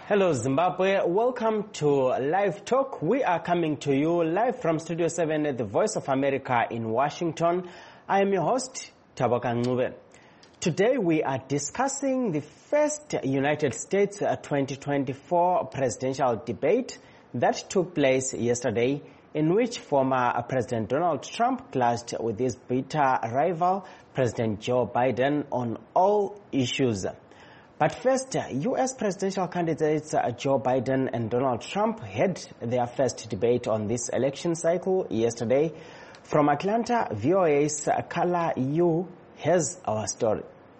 Hello Zimbabwe, welcome to Live Talk. We are coming to you live from Studio 7 at the Voice of America in Washington. I am your host, Tabaka Ncube. Today we are discussing the first United States 2024 presidential debate that took place yesterday, in which former President Donald Trump clashed with his bitter rival, President Joe Biden, on all issues. But first, U.S. presidential candidates Joe Biden and Donald Trump had their first debate on this election cycle yesterday. From Atlanta, VOA's Carla Yu has our story.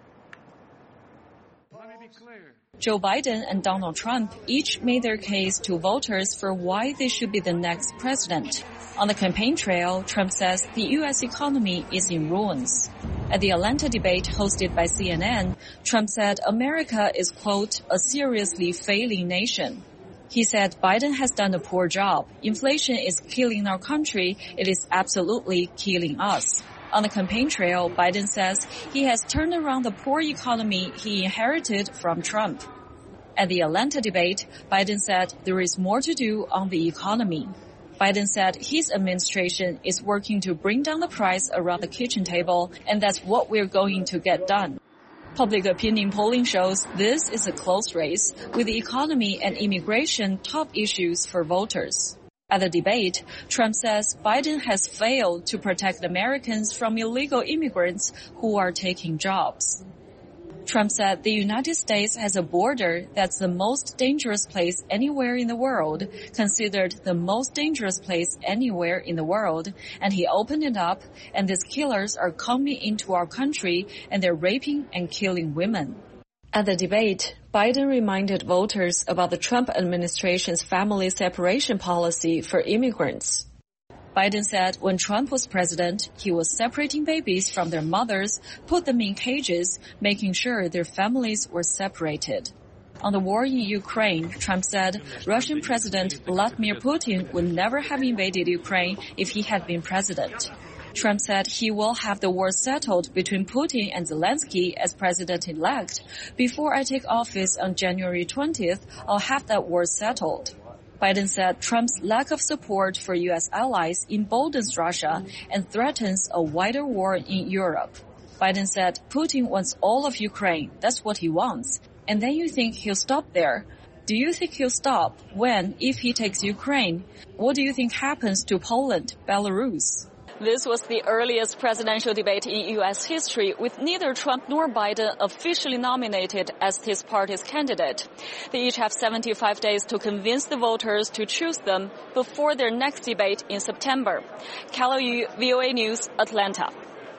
Joe Biden and Donald Trump each made their case to voters for why they should be the next president. On the campaign trail, Trump says the U.S. economy is in ruins. At the Atlanta debate hosted by CNN, Trump said America is, quote, a seriously failing nation. He said Biden has done a poor job. Inflation is killing our country. It is absolutely killing us. On the campaign trail, Biden says he has turned around the poor economy he inherited from Trump. At the Atlanta debate, Biden said there is more to do on the economy. Biden said his administration is working to bring down the price around the kitchen table, and that's what we're going to get done. Public opinion polling shows this is a close race, with the economy and immigration top issues for voters. At the debate, Trump says Biden has failed to protect Americans from illegal immigrants who are taking jobs. Trump said the United States has a border that's the most dangerous place anywhere in the world, considered the most dangerous place anywhere in the world, and he opened it up, and these killers are coming into our country, and they're raping and killing women. At the debate, Biden reminded voters about the Trump administration's family separation policy for immigrants. Biden said when Trump was president, he was separating babies from their mothers, put them in cages, making sure their families were separated. On the war in Ukraine, Trump said Russian President Vladimir Putin would never have invaded Ukraine if he had been president. Trump said he will have the war settled between Putin and Zelensky as president-elect. Before I take office on January 20th, I'll have that war settled. Biden said Trump's lack of support for U.S. allies emboldens Russia and threatens a wider war in Europe. Biden said Putin wants all of Ukraine. That's what he wants. And then you think he'll stop there. Do you think he'll stop when, if he takes Ukraine? What do you think happens to Poland, Belarus? This was the earliest presidential debate in U.S. history, with neither Trump nor Biden officially nominated as his party's candidate. They each have 75 days to convince the voters to choose them before their next debate in September. Carla Yu, VOA News, Atlanta.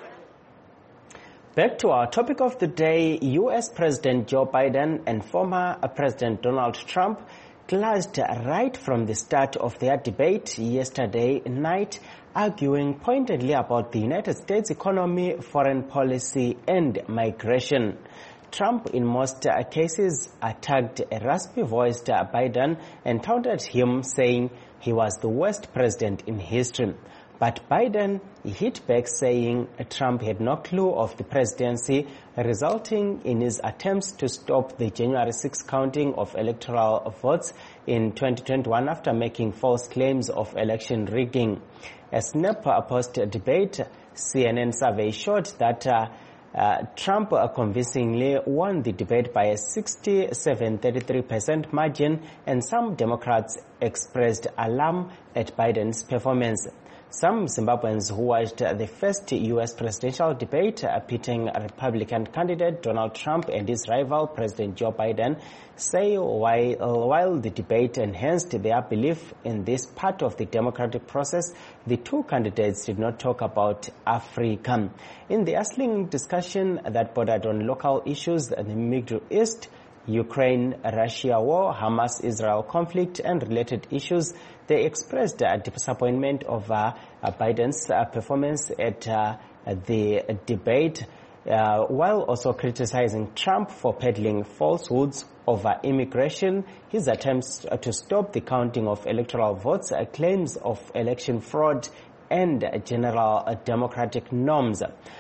Back to our topic of the day, U.S. President Joe Biden and former President Donald Trump clashed right from the start of their debate yesterday night, arguing pointedly about the United States economy, foreign policy, and migration. Trump, in most cases, attacked a raspy-voiced Biden and taunted him, saying he was the worst president in history. But Biden hit back, saying Trump had no clue of the presidency, resulting in his attempts to stop the January 6 counting of electoral votes in 2021 after making false claims of election rigging. A snap post-debate CNN survey showed that Trump convincingly won the debate by a 67-33% margin, and some Democrats expressed alarm at Biden's performance. Some Zimbabweans who watched the first U.S. presidential debate pitting Republican candidate Donald Trump and his rival President Joe Biden say while the debate enhanced their belief in this part of the democratic process, the two candidates did not talk about Africa. In the Asling discussion that bordered on local issues in the Middle East, Ukraine-Russia war, Hamas-Israel conflict, and related issues, they expressed disappointment over Biden's performance at the debate, while also criticizing Trump for peddling falsehoods over immigration, his attempts to stop the counting of electoral votes, claims of election fraud, and general democratic norms.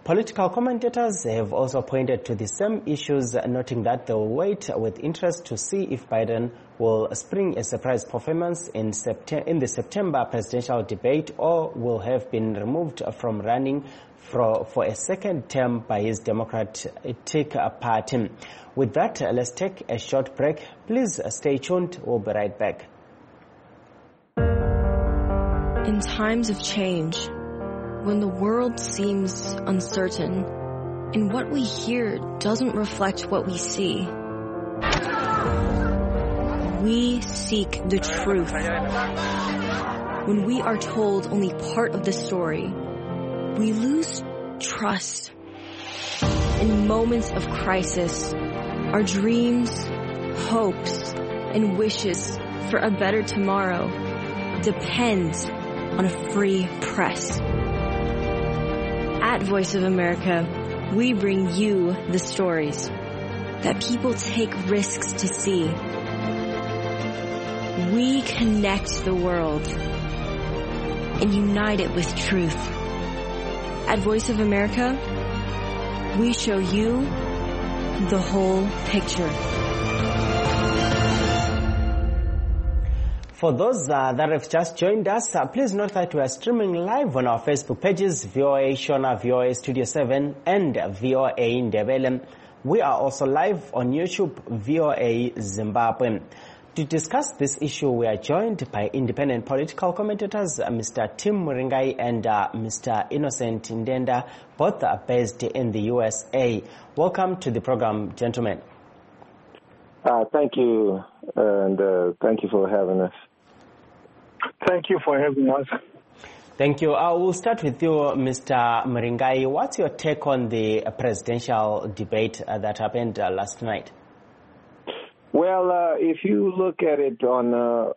Political commentators have also pointed to the same issues, noting that they will wait with interest to see if Biden will spring a surprise performance in the September presidential debate or will have been removed from running for a second term by his Democratic Party. With that, let's take a short break. Please stay tuned. We'll be right back. In times of change, when the world seems uncertain and what we hear doesn't reflect what we see, we seek the truth. When we are told only part of the story, we lose trust. In moments of crisis, our dreams, hopes, and wishes for a better tomorrow depend on a free press. At Voice of America, we bring you the stories that people take risks to see. We connect the world and unite it with truth. At Voice of America, we show you the whole picture. For those that have just joined us, please note that we are streaming live on our Facebook pages, VOA Shona, VOA Studio 7, and VOA Ndebele. We are also live on YouTube, VOA Zimbabwe. To discuss this issue, we are joined by independent political commentators, Mr. Tim Muringai and Mr. Innocent Ndenda, both are based in the USA. Welcome to the program, gentlemen. Thank you, and thank you for having us. Thank you for having us. Thank you. We'll start with you, Mr. Muringai. What's your take on the presidential debate that happened last night? Well, if you look at it on,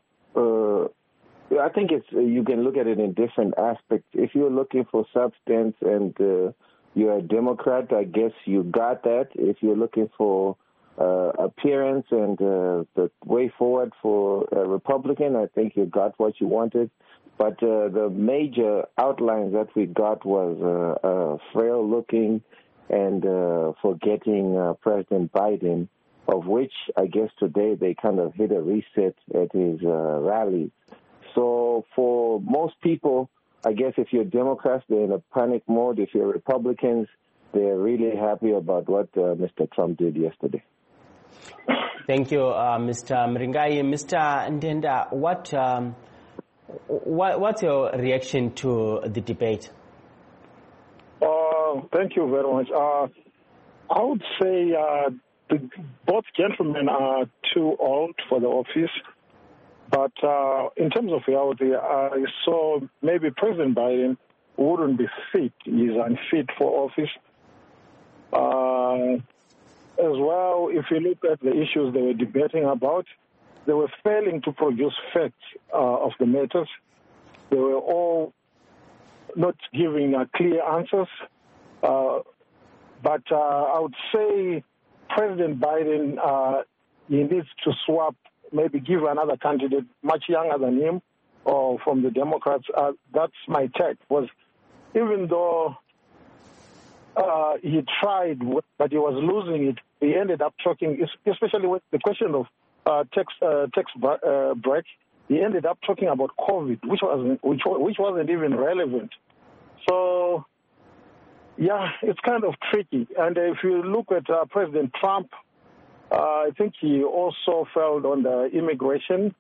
I think you can look at it in different aspects. If you're looking for substance and you're a Democrat, I guess you got that. If you're looking for appearance and the way forward for a Republican, I think you got what you wanted. But the major outlines that we got was frail-looking and forgetting President Biden, of which I guess today they kind of hit a reset at his rally. So for most people, I guess if you're Democrats, they're in a panic mode. If you're Republicans, they're really happy about what Mr. Trump did yesterday. Thank you, Mr. Muringai. Mr. Ndenda, what's your reaction to the debate? Thank you very much. I would say both gentlemen are too old for the office. But in terms of reality, I saw maybe President Biden wouldn't be fit. He's unfit for office. As well, if you look at the issues they were debating about, they were failing to produce facts of the matters. They were all not giving clear answers. But I would say President Biden, he needs to swap, maybe give another candidate much younger than him or from the Democrats. That's my take. Was even though he tried, but he was losing it, he ended up talking, especially with the question of tax break. He ended up talking about COVID, which wasn't even relevant. So, yeah, it's kind of tricky. And if you look at President Trump, I think he also failed on the immigration.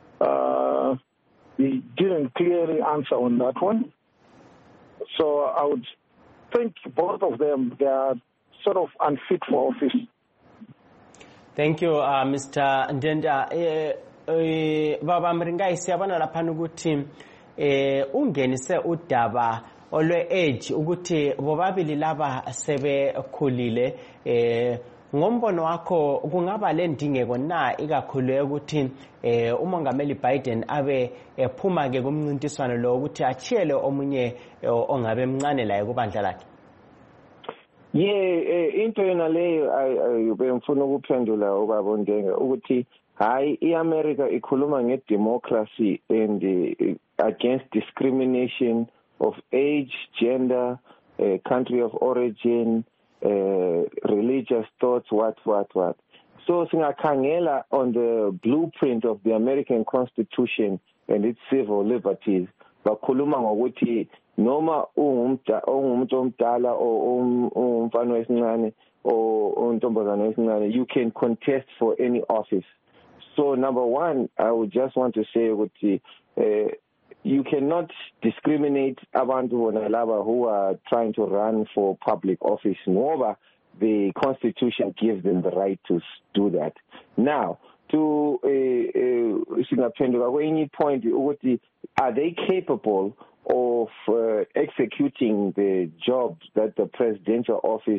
He didn't clearly answer on that one. So I would think both of them, they are sort of unfit for office. Thank you, Mr. Ndenda. Baba Muringai, siyabona lapha ukuthi ungenise udaba olwe-age ukuthi bobabili laba sebekhulile ngombono wakho kungaba le ndingeko na ikakhulu ukuthi umongameli Biden abe ephuma ke kumncintiswano lo ukuthi achiyele omunye ongabe mncane la kubandla lakhe? Into yena leyo bengifuna ukuphendula ubaba Ndenga ukuthi hayi iAmerica ikhuluma ngedemocracy and against discrimination of age, gender, country of origin, religious thoughts, what. So singakhangela on the blueprint of the American Constitution and its civil liberties, bakhuluma ngokuthi noma ungumuntu omdala o umfana wesincane o untombazana wesincane, you can contest for any office. So number one, I would just want to say ukuthi you cannot discriminate abantu bonalaba who are trying to run for public office. Ngoba the Constitution gives them the right to do that. Now, to singaphenduka kwenye point ukuthi, are they capable of executing the jobs that the presidential office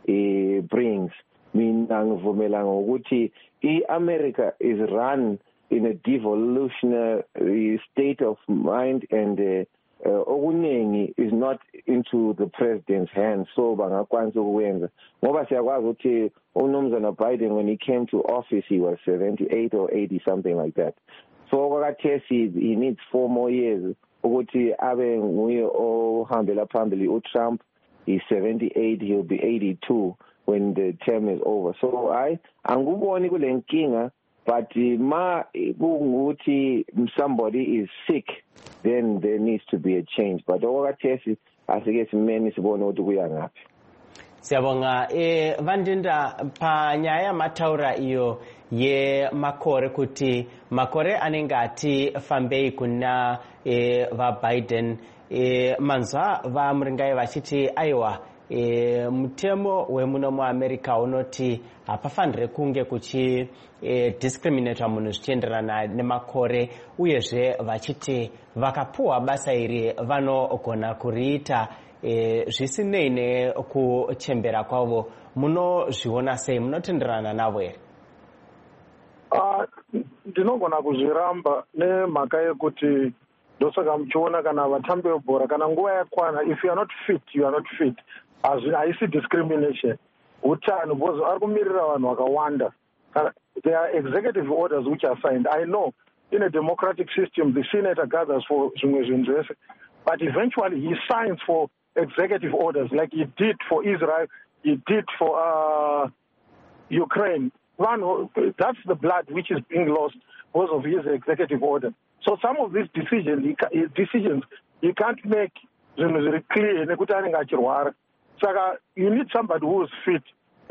brings? Mina ngivumelana ngokuthi America is run in a devolutionary state of mind, and okuningi is not into the president's hands, so bangakwanisa ukwenza ngoba siyakwazi ukuthi uMnumzana Biden, when he came to office, he was 78 or 80, something like that. So okathesi he needs 4 more years ukuthi abe nguye ohambela phambili. uTrump, he's 78, he'll be 82 when the term is over. So anguboni kule nkinga, but ma kungukuthi somebody is sick, then there needs to be a change. But okathesi asike simeni sibone ukuthi kuya ngaphi. Siyabonga Vandinda panyaya mataura iyo ye makore kuti makore anengati fambei kuna va Biden manzwa va mringai vachiti aiwa mutemo wemuno mu America unoti apafanire kunge kuchi discriminate munhu zvichienderana nemakore, uyezve vachiti vakapuwa basa iri vanogona kuriita zvisinei nekuchembera kwavo. Munozviona sei? Munotenderana navo here? Ndinogona kuzviramba nemhaka yekuti ndosaka muchiona kana vatambi vebhora kana nguva yakwana, if you are not fit, you are not fit. Haisi discrimination. Utano because ari kumirira vanhu vakawanda. There are executive orders which are signed. I know in a democratic system the senator gathers for zvimwe zvinhu zvese, but eventually he signs for executive orders like he did for Israel, he did for Ukraine. That's the blood which is being lost because of his executive order. So some of these decisions you can't make very clear. So you need somebody who is fit.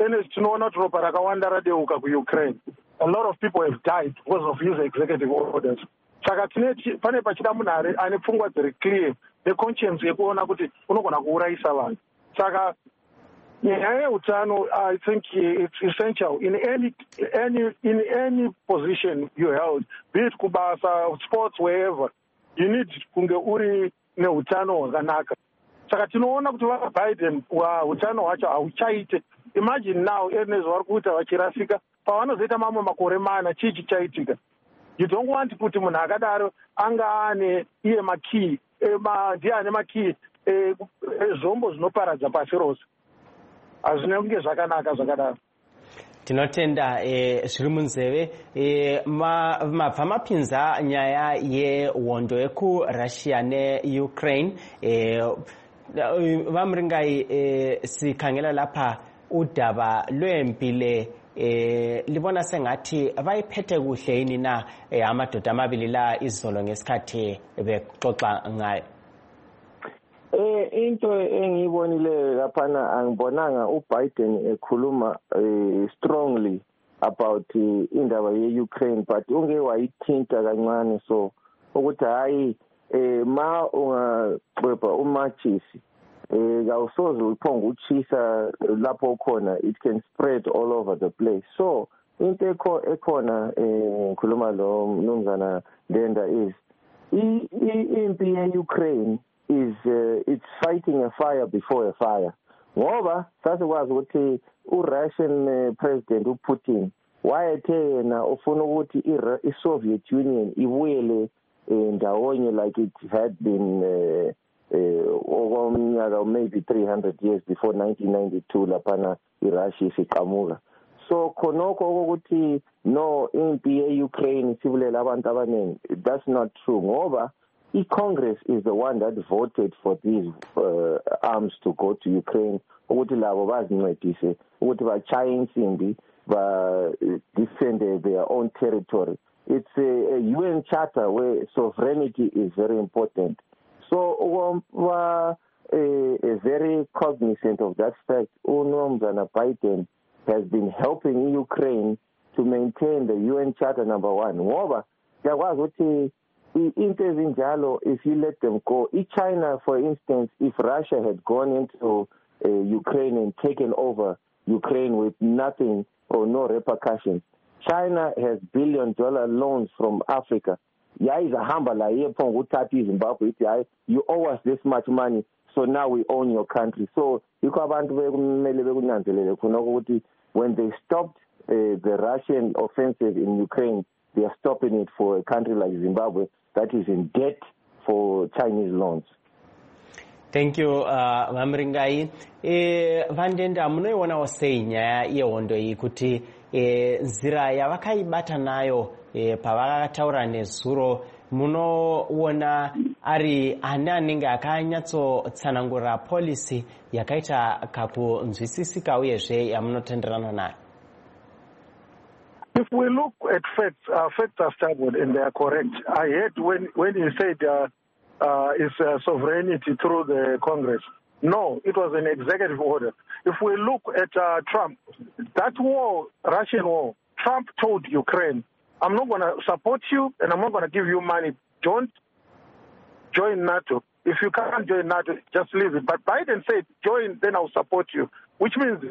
Ukraine. A lot of people have died because of his executive orders. Saka pane pachida munhu ane pfungwa dziri clear, the conscience yekuona kuti unogona kuurayisa vanhu. Saka nyaya yeutano, I think it's essential in any position you held, be it kubasa, sports, wherever. You need kunge uri neutano hwakanaka. Saka tinoona kuti Biden utano hwacho hauchaite. Imagine now nezvari kuita vachirasika pavanozoita mamwe makore mana chii chichaitika. You don't want kuti munhu akadaro anga ane iye makii ndiye ane makii zvombo zvinoparadza pasi rose. Hazvine kunge zvakanaka zvakadaro. Tinotenda zviri munzeve mabva mapinza nyaya yehondo yekurussia neUkraine. Vamuringai sikhangela lapha udaba lwempile libona sengathi bayiphethe kuhle yini na amadoda amabili la izolo ngesikhathi bexoxa ngayo? Into engiyibonile laphana angibonanga uBiden ekhuluma strongly about indaba ye-Ukraine, but unge wayithinta kancane, so ukuthi hayi ma ungaqweba umatshisi kawusoze uphonga uchisa lapho khona, it can spread all over the place. So into ekhona ngikhuluma lo mnumzana Ndenda is impi ye-Ukraine is it's fighting a fire before a fire. Ngoba sasikwazi ukuthi u-Russian president uPutin wayethe yena ufuna ukuthi i-Soviet Union ibuyele ndawonye like it had been okwaminyaka maybe 300 years before 1992 laphana iRussia isiqamuka. So khonokho ukuthi no impi ye-Ukraine sibulela abantu abaningi, that's not true ngoba Congress is the one that voted for these arms to go to Ukraine. Ukuthi labo bazincedise ukuthi bachaye insimbi defend their own territory. It's a UN charter where sovereignty is very important. So very cognizant of that fact. Unomzana Biden has been helping Ukraine to maintain the UN Charter number 1. Ngoba yakwazi ukuthi into ezinjalo, if you let them go, China, for instance, if Russia had gone into Ukraine and taken over Ukraine with nothing or no repercussions, China has billion-dollar loans from Africa. You owe us this much money, so now we own your country. So when they stopped the Russian offensive in Ukraine, they are stopping it for a country like Zimbabwe that is in debt for Chinese loans. Thank you, Vamringai. Vandenda, munoiona sei nyaya yehondo iyi kuti nzira yavakaibata nayo pavakataura nezuro, munoona ari ani anenge akanyatsotsanangura policy yakaita kakunzwisisika uyezve yamunotenderana nayo? If we look at facts, facts are stubborn and they are correct. I heard when he said it's sovereignty through the Congress. No, it was an executive order. If we look at Trump, that war, Russian war, Trump told Ukraine, I'm not going to support you and I'm not going to give you money. Don't join NATO. If you can't join NATO, just leave it. But Biden said, join, then I'll support you, which means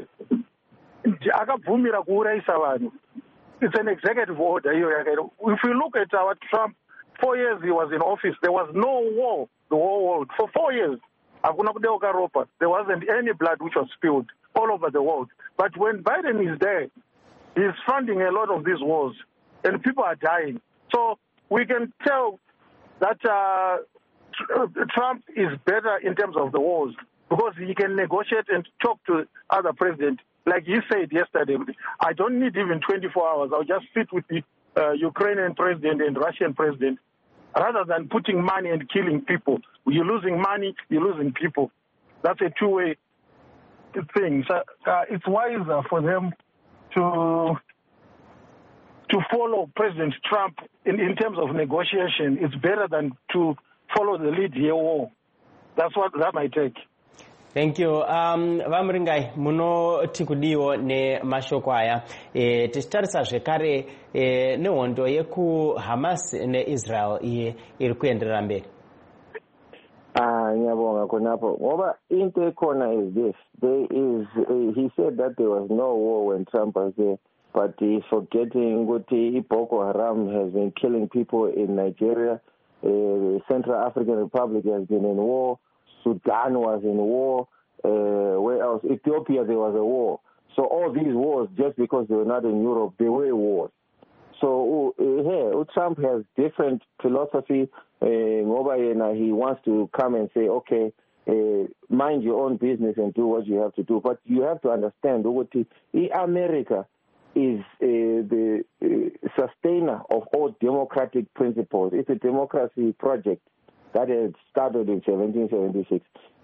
it's an executive order. If you look at Trump, 4 years he was in office, there was no war, the whole world. For 4 years, there wasn't any blood which was spilled all over the world. But when Biden is there, he's funding a lot of these wars, and people are dying. So we can tell that Trump is better in terms of the wars because he can negotiate and talk to other presidents. Like you said yesterday, I don't need even 24 hours. I'll just sit with the Ukrainian president and Russian president rather than putting money and killing people. You're losing money, you're losing people. That's a two-way thing. So, it's wiser for them to follow President Trump in terms of negotiation. It's better than to follow the lead here war. That's my take. Thank you. Vamringai, munoti kudiwo ne mashoko aya. Tichitarisa zvekare nehondo yeku Hamas ne Israel iri kuenderera mberi. Nyabonga konapo. Ngoba into ekhona is this. He said that there was no war when Trump was there, but he's forgetting ukuthi Boko Haram has been killing people in Nigeria. Central African Republic has been in war. Sudan was in war. Where else? Ethiopia, there was a war. So all these wars, just because they were not in Europe, they were wars. So Trump has different philosophy. He wants to come and say, okay, mind your own business and do what you have to do. But you have to understand, America is the sustainer of all democratic principles. It's a democracy project that had started in 1776.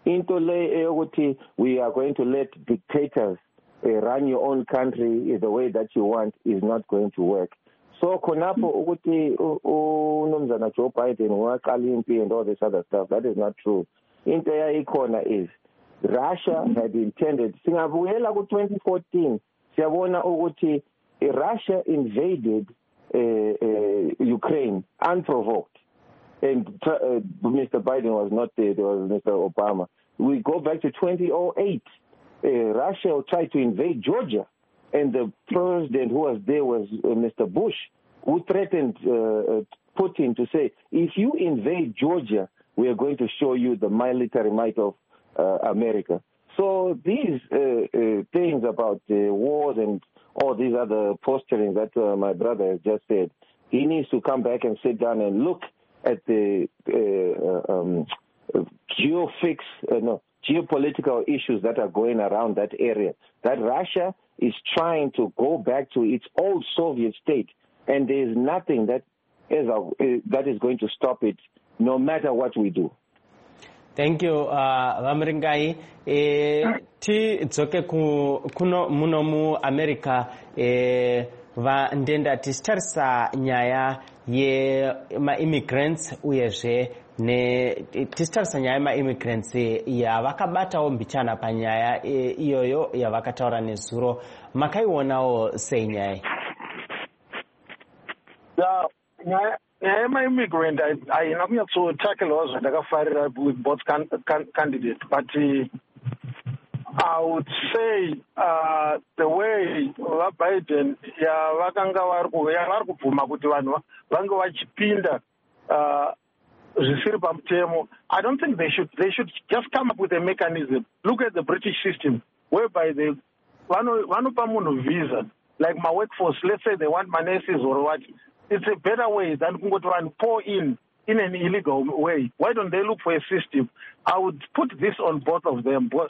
We are going to let dictators run your own country the way that you want is not going to work. So konapo unomzana Joe Biden and all this other stuff, that is not true. Into icona is Russia had intended. Singabuyela ku 2014. Siyabona ukuthi Russia invaded Ukraine unprovoked. And Mr. Biden was not there, there was Mr. Obama. We go back to 2008. Russia tried to invade Georgia, and the president who was there was Mr. Bush, who threatened Putin to say, if you invade Georgia, we are going to show you the military might of America. So these things about wars and all these other posturing that my brother has just said, he needs to come back and sit down and look at the geopolitical issues that are going around that area. That Russia is trying to go back to its old Soviet state, and there is nothing that is going to stop it no matter what we do. Thank you, Vamringai. Ti dzoke kuno muno mu America va ndenda tistarisa nyaya ye ma-immigrants uyezve tistarisa nyaya ma-immigrants yavakabatawo mbichana panyaya iyoyo yavakataura nezuro. Makaionawo sei nyaya? I'm an immigrant. I am not to tackle also with both candidates, but I would say the way Biden I don't think they should just come up with a mechanism. Look at the British system, whereby they one visa, like my workforce, let's say they want my nurses or what. It's a better way than going to pour in an illegal way. Why don't they look for a system? I would put this on both of them. But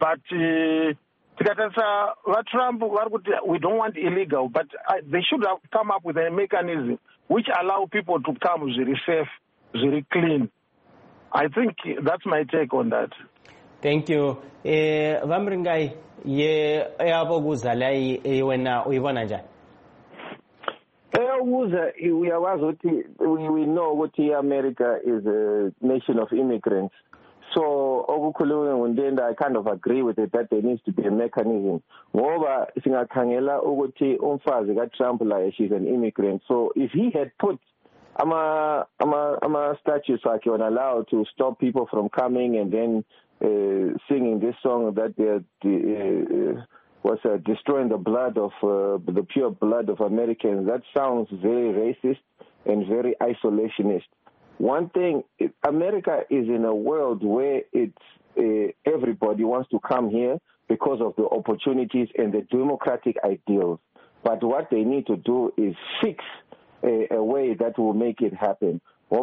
Trump, we don't want illegal, but they should have come up with a mechanism which allow people to come very safe, very clean. I think that's my take on that. Thank you. Vamringai, ye ayaboguzalai wena uivona we know what America is a nation of immigrants. So I kind of agree with it that there needs to be a mechanism. Moreover, Trump, she's an immigrant. So if he had put statutes like you're allowed to stop people from coming and then singing this song that was destroying the blood of the pure blood of Americans. That sounds very racist and very isolationist. One thing, America is in a world where it's everybody wants to come here because of the opportunities and the democratic ideals. But what they need to do is fix a way that will make it happen.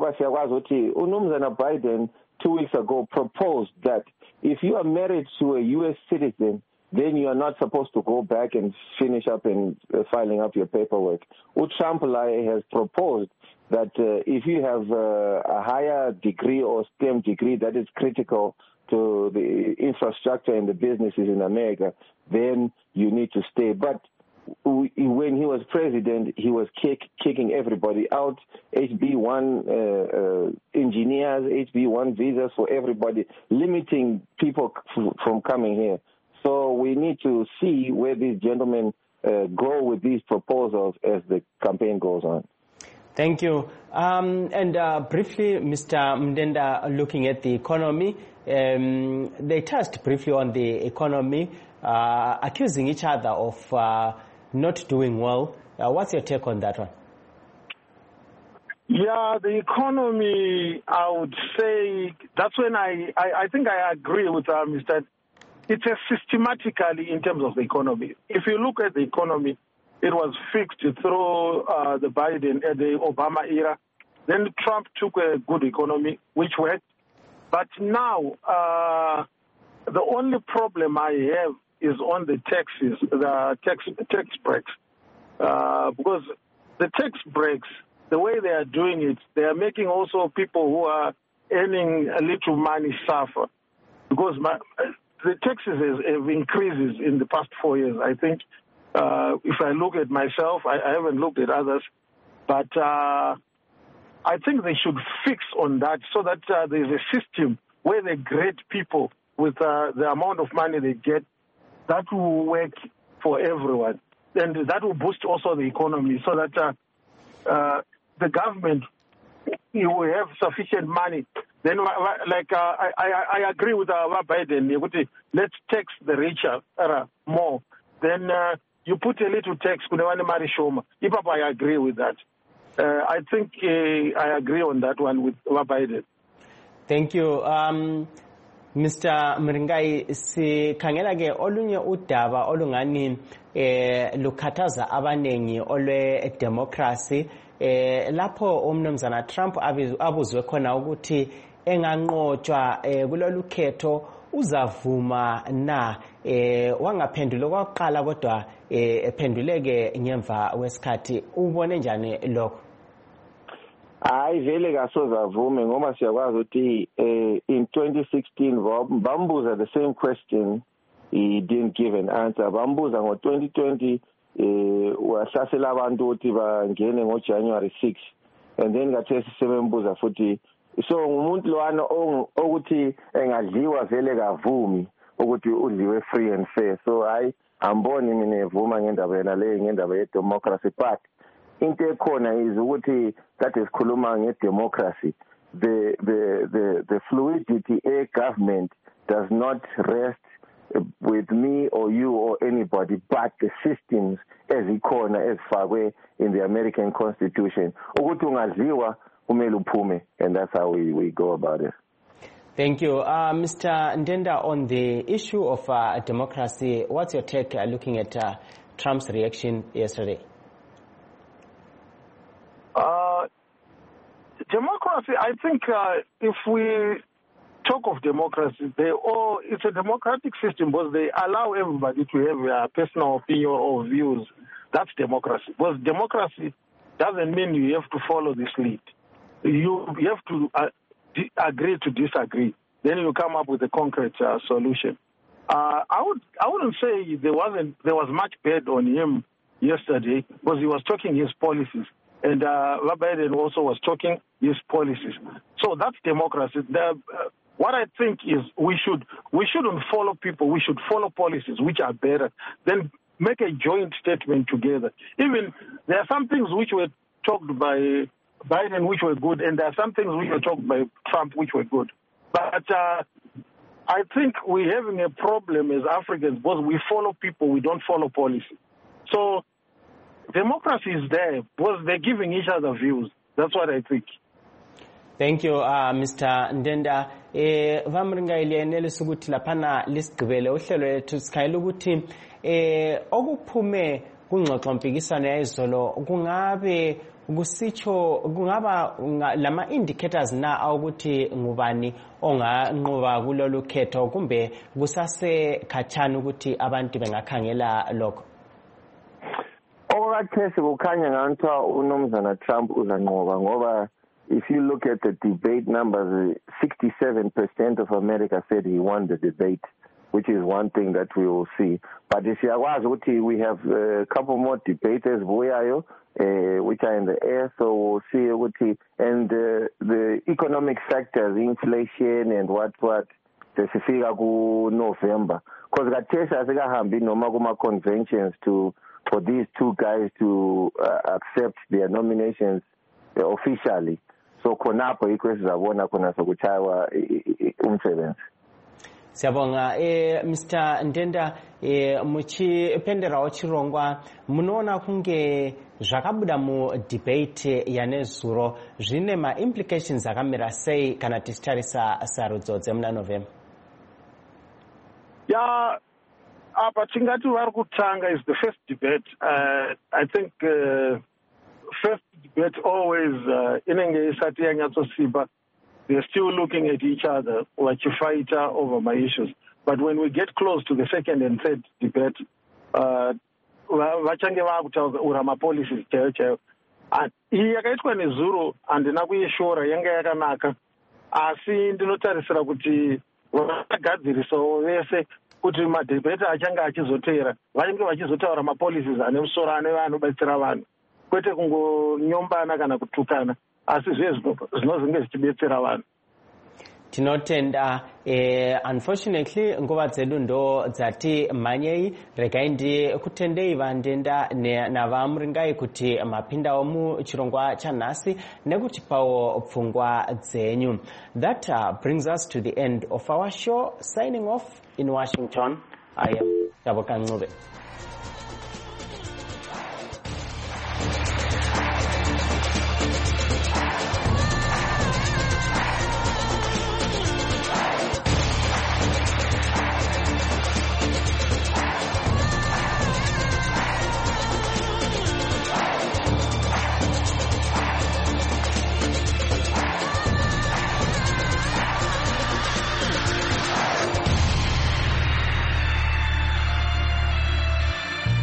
Biden 2 weeks ago proposed that if you are married to a U.S. citizen, then you are not supposed to go back and finish up and filing up your paperwork. Trump has proposed that if you have a higher degree or STEM degree that is critical to the infrastructure and the businesses in America, then you need to stay. But when he was president, he was kicking everybody out, HB1 engineers, HB1 visas for everybody, limiting people from coming here. So we need to see where these gentlemen go with these proposals as the campaign goes on. Thank you. And briefly, Mr. Mndenda, looking at the economy, they touched briefly on the economy, accusing each other of not doing well. What's your take on that one? Yeah, the economy, I would say, that's when I think I agree with Mr. It's a systematically in terms of the economy. If you look at the economy, it was fixed through the Biden and the Obama era. Then Trump took a good economy, which worked. But now, the only problem I have is on the taxes, the tax breaks. Because the tax breaks, the way they are doing it, they are making also people who are earning a little money suffer. Because the taxes have increases in the past 4 years. I think if I look at myself, I haven't looked at others, but I think they should fix on that so that there's a system where they grade people with the amount of money they get. That will work for everyone. And that will boost also the economy so that the government will have sufficient money. Then, I agree with Biden. Let's tax the richer more. Then you put a little tax. I agree with that. I think I agree on that one with Biden. Thank you. Mr. Mringai, sikhangela ke olunye udaba olungani lukhataza abanengi olwe democracy lapho umnumzana Trump abuzwe khona ukuthi enganqotshwa kulolu khetho uzavuma na wangaphendula okokuqala kodwa ephenduleke ngemva wesikhathi. Ubone njani lokho? hayi vele kasoze avume ngoba siyakwazi ukuthi in 2016 bambuza the same question, he didn't give an answer. Bambuza ngo-2020 wahlasela abantu ukuthi bangene ngoJanuary 6, and then kathesi sebembuza futhi. So ngumuntu lowana okuthi engadliwa vele kavumi ukuthi udliwe free and fair. So hayi amboni mina evuma ngendaba yena leyo, ngendaba ye-democracy. But into ekhona is ukuthi kade sikhuluma nge-democracy, the fluidity e-government does not rest with me or you or anybody, but the systems ezikhona ezifakwe in the American Constitution. Ukuthi ungadliwa kumele uphume, and that's how we go about it. Thank you. Mr. Ndenda, on the issue of democracy, what's your take looking at Trump's reaction yesterday? Democracy, I think if we talk of democracy, it's a democratic system because they allow everybody to have a personal opinion or views. That's democracy. Because democracy doesn't mean you have to follow this lead. You have to agree to disagree. Then you come up with a concrete solution. I wouldn't say there was much bad on him yesterday because he was talking his policies, and Biden also was talking his policies. So that's democracy. What I think is we shouldn't follow people. We should follow policies which are better. Then make a joint statement together. Even there are some things which were talked by Biden which were good, and there are some things which were talked by Trump which were good. But I think we're having a problem as Africans because we follow people, we don't follow policy. So democracy is there because they're giving each other views. That's what I think. Thank you, Mr. Ndenda. Vamringa ilienele suguti lapana lisigqibele uhlelo lethu sikhayela ukuthi okuphume kungxoxo mpikisano yayizolo kungaba lama indicators na ukuthi ngubani onganqoba kulolu khetho kumbe kusase khatshana ukuthi abantu bengakhangela lokho. Okathesi kukhanya ngathi uNomzana Trump uzanqoba ngoba if you look at the debate numbers, 67% of America said he won the debate, which is one thing that we will see. But if we have a couple more debaters, which are in the air, so we'll see. And the economic factors, inflation and what, the figure go November. Because the conventions for these two guys to accept their nominations officially. So khonapho ikwesi zabona khona sokuchawa umsebenzi. Siyabonga Mr. Ndenda muchipendera wachirongwa munoona kunge zvakabuda mu debate yanezuro zvine ma implications akamira sei kana tichitarisa sarudzo dzemuna November. Yeah, apa tingati vari kutanga is the first debate. I think first debate always inenge isati yanyatsosiba. They're still looking at each other like a fighter over my issues. But when we get close to the second and third debate, vachange vakutaura urama policies chaiyo. Iyi yakaitwa nezuro handina kuishora yanga yakanaka. Asi ndinotarisira kuti vakagadzirisawo vese kuti madebate achange achizoteera vanenge vachizotaura mapolicies ane musoro anobatsira vanhu. Kwete kungonyombana kana kutukana. Asi zvinozenge zvichibetsera vanhu. Tinotenda unfortunately nguva dzedu ndo dzati manyei regai kutendei vandenda navamuringai kuti mapindawo muchirongwa chanhasi nekutipawo pfungwa dzenyu. That brings us to the end of our show. Signing off in Washington, I am Taboka Ncube.